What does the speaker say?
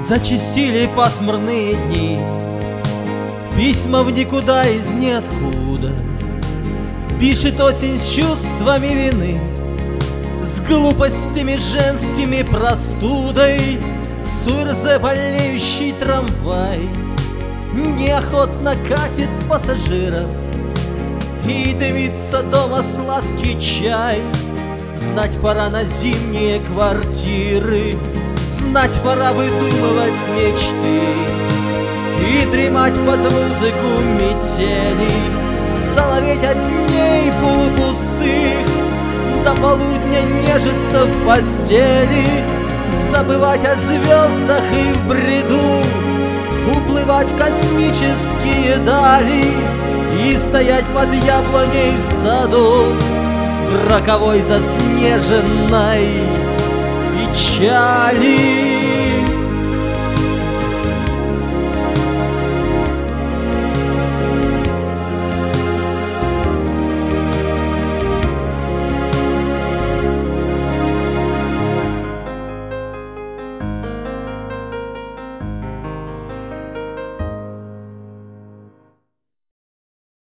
Зачастили пасмурные дни, письма в никуда из ниоткуда. Пишет осень с чувствами вины, с глупостями женскими, простудой. С УРЗ болеющий трамвай неохотно катит пассажиров, и дымится дома сладкий чай. Знать пора на зимние квартиры, знать пора выдумывать мечты и дремать под музыку метели, соловеть от дней полупустых, до полудня нежиться в постели, забывать о звездах и в бреду, уплывать в космические дали и стоять под яблоней в саду в роковой заснеженной печали.